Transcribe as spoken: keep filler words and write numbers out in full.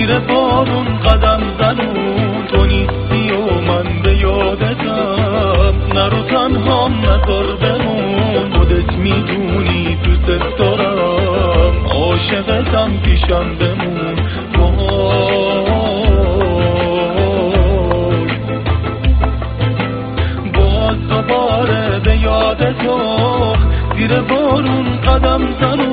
زیر بارون قدم زنون، تو نیستی و من به یادتم، نرو تنهام نذار بمون، خودت میدونی دوست دارم، عاشقتم پیشم بمون. وای باز دوباره به یاد تو، زیر بارون قدم زنون،